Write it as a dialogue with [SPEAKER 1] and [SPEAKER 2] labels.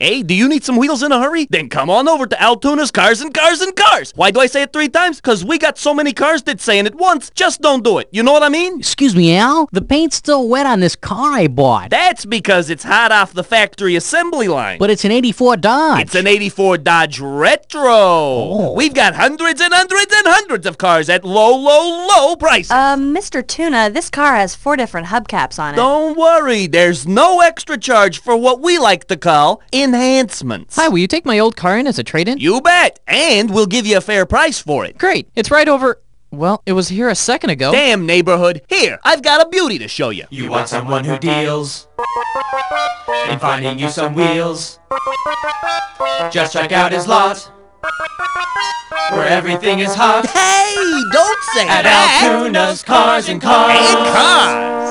[SPEAKER 1] Hey, do you need some wheels in a hurry? Then come on over to Altoona's Cars and Cars and Cars. Why do I say it 3 times? Because we got so many cars that saying it once just don't do it. You know what I mean?
[SPEAKER 2] Excuse me, Al? The paint's still wet on this car I bought.
[SPEAKER 1] That's because it's hot off the factory assembly line.
[SPEAKER 2] But it's an 84 Dodge.
[SPEAKER 1] It's an 84 Dodge Retro.
[SPEAKER 2] Oh.
[SPEAKER 1] We've got hundreds and hundreds and hundreds of cars at low, low, low prices.
[SPEAKER 3] Mr. Tuna, this car has 4 different hubcaps on it.
[SPEAKER 1] Don't worry, there's no extra charge for what we like to call enhancements.
[SPEAKER 4] Hi, will you take my old car in as a trade-in?
[SPEAKER 1] You bet, and we'll give you a fair price for it.
[SPEAKER 4] Great. It's right over... Well, it was here a second ago.
[SPEAKER 1] Damn, neighborhood. Here, I've got a beauty to show you.
[SPEAKER 5] You want someone who deals in finding you some wheels? Just check out his lot, where everything is hot.
[SPEAKER 1] Hey, don't say
[SPEAKER 5] At
[SPEAKER 1] that.
[SPEAKER 5] Altoona's Cars and Cars.
[SPEAKER 1] And cars.